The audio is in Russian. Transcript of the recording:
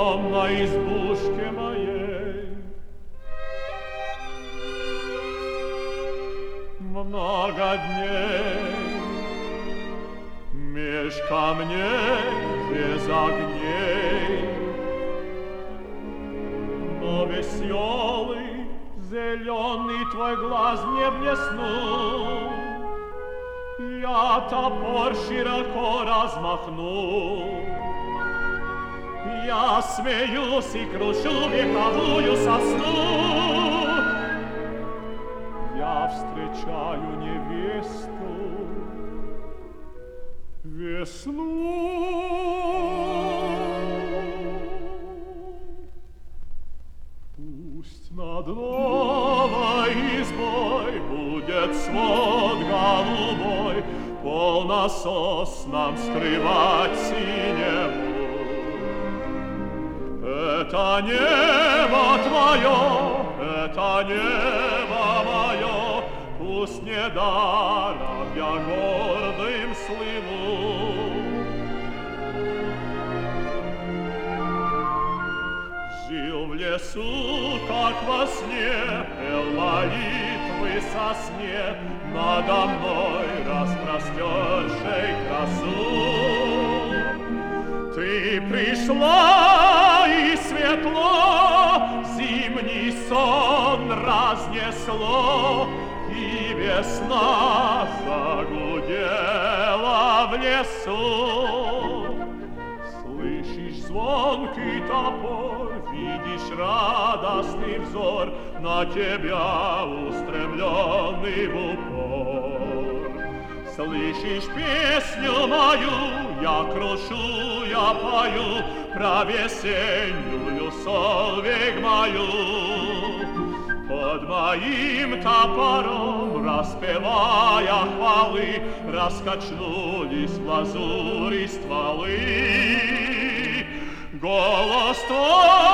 скромной избушке моей. Много дней меж камней без огней, но веселый, зеленый твой глаз мне блеснул. Я топор широко размахнул. Я смеюсь и крушу вековую сосну. Я встречаю невесту, весну. Пусть над новой избой будет свод голубой, полно соснам скрывать синеву. Это небо твое, это небо мое, пусть недаром я гордым слыву. Жил в лесу, как во сне, пел молитвы со сне, надо мной распростершей красу. Ты пришла, и светло зимний сон разнесло, и весна загудела в лесу. Слышишь звонкий топор, видишь радостный взор, на тебя устремленный в упор. Слышишь песню мою, я крушу, я пою про весеннюю соловейг мою. Под моим топором, распевая хвалы, раскачнулись в лазури стволы. Голос твой